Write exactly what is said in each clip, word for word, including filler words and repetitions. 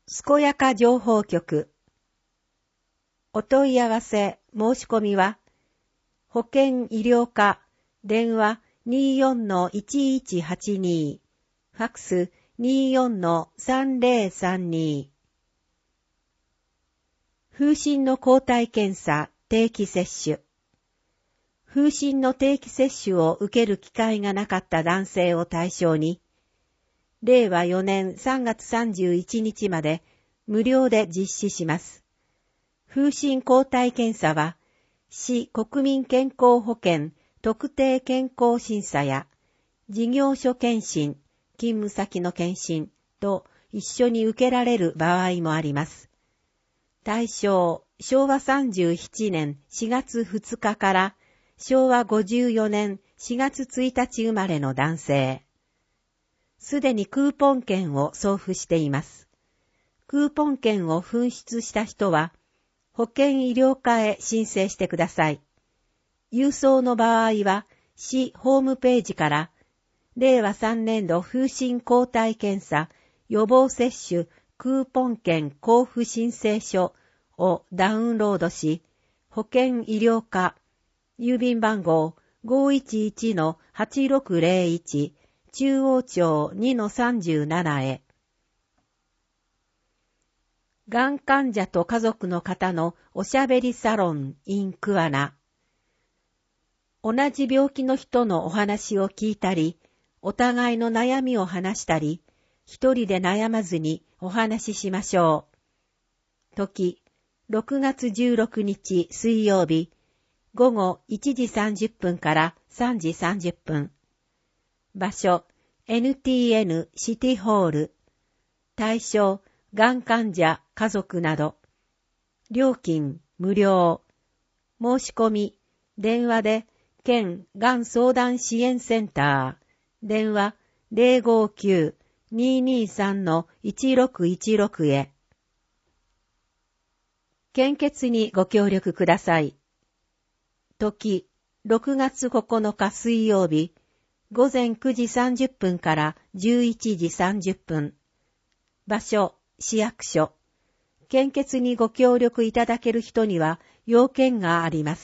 健やか情報局。お問い合わせ申し込みは、保険医療課電話 にじゅうよんのいちいちはちに、ファックス にじゅうよんのさんぜろさんに。風疹の抗体検査定期接種。風疹の定期接種を受ける機会がなかった男性を対象に、れいわよねんさんがつさんじゅういちにちまで無料で実施します。風疹抗体検査は、市国民健康保険特定健康審査や、事業所検診、勤務先の検診と一緒に受けられる場合もあります。対象、しょうわさんじゅうななねんしがつふつかからしょうわごじゅうよねんしがつついたち生まれの男性。すでにクーポン券を送付しています。クーポン券を紛失した人は、保険医療課へ申請してください。郵送の場合は、市ホームページから、れいわさんねんど風疹抗体検査予防接種クーポン券交付申請書をダウンロードし、保険医療課、郵便番号 ごいちいちのはちろくぜろいち 中央町 にのさんじゅうなな へ。がん患者と家族の方のおしゃべりサロン in 桑名。同じ病気の人のお話を聞いたり、お互いの悩みを話したり、一人で悩まずにお話ししましょう。時、ろくがつじゅうろくにち水曜日、ごごいちじさんじゅっぷんからさんじさんじゅっぷん。場所、エヌティーエヌ シティホール。対象、がん患者、家族など。料金、無料。申し込み、電話で、県がん相談支援センター。電話 ゼロごきゅう にーにーさんのいちろくいちろく へ。献血にご協力ください。時、ろくがつここのか水曜日、ごぜんくじさんじゅっぷんからじゅういちじさんじゅっぷん。場所、市役所。献血にご協力いただける人には要件があります。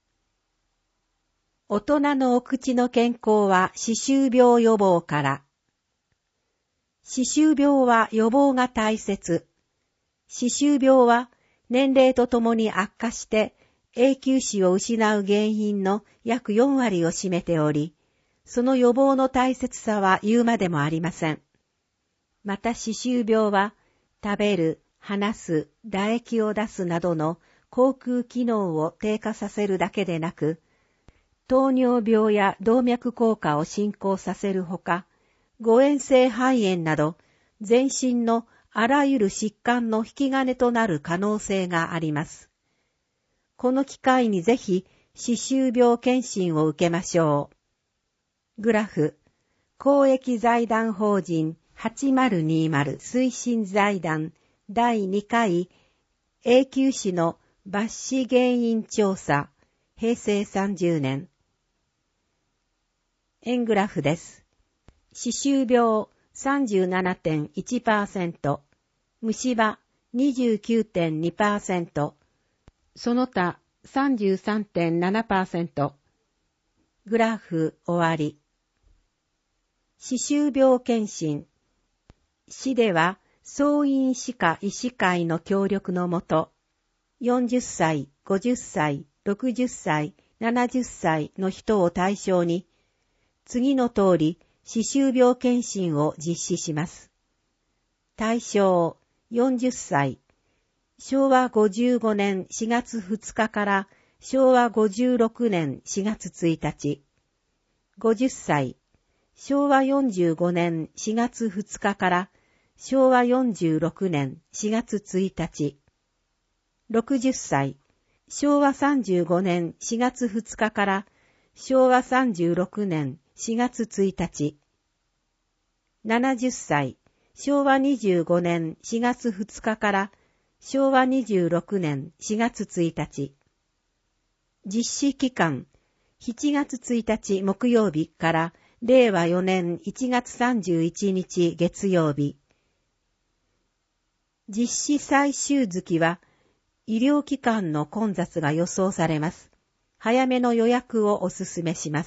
大人のお口の健康は歯周病予防から。歯周病は予防が大切。歯周病は年齢とともに悪化して永久歯を失う原因の約よんわりを占めており、その予防の大切さは言うまでもありません。また歯周病は食べる、話す、唾液を出すなどの口腔機能を低下させるだけでなく、糖尿病や動脈硬化を進行させるほか、誤嚥性肺炎など全身のあらゆる疾患の引き金となる可能性があります。この機会にぜひ歯周病検診を受けましょう。グラフ、公益財団法人はちまるにまる推進財団だいにかい永久歯の抜歯原因調査、へいせいさんじゅうねん。円グラフです。歯周病 さんじゅうななてんいちパーセント、虫歯 にじゅうきゅうてんにパーセント、その他 さんじゅうさんてんななパーセント。グラフ終わり。歯周病検診。市では総院歯科医師会の協力のもと、よんじゅっさい、ごじゅっさい、ろくじゅっさい、ななじゅっさいの人を対象に、次の通り歯周病検診を実施します。対象、よんじゅっさい。しょうわごじゅうごねんしがつふつかからしょうわごじゅうろくねんしがつついたち。ごじゅっさい。しょうわよんじゅうごねんしがつふつかからしょうわよんじゅうろくねんしがつついたち。ろくじゅっさい。しょうわさんじゅうごねんしがつふつかからしょうわさんじゅうろくねんしがつついたち。ななじゅっさい。しょうわにじゅうごねんしがつふつかからしょうわにじゅうろくねんしがつついたち。実施期間、しちがつついたち木曜日かられいわよねんいちがつさんじゅういちにち月曜日。 実施最終月は、医療機関の混雑が予想されます。早めの予約をお勧めします。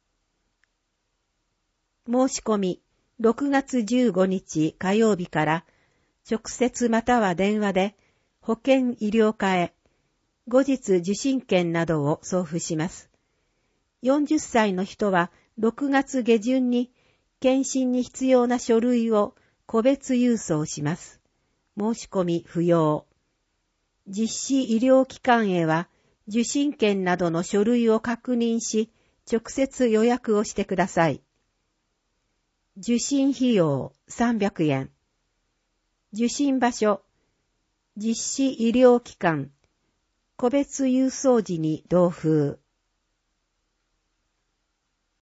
申し込み、ろくがつじゅうごにち火曜日から直接または電話で保健医療課へ後日受診券などを送付します。よんじゅっさいの人はろくがつ下旬に検診に必要な書類を個別郵送します。申し込み不要。実施医療機関へは受診券などの書類を確認し直接予約をしてください。受診費用さんびゃくえん。受診場所、実施医療機関、個別郵送時に同封。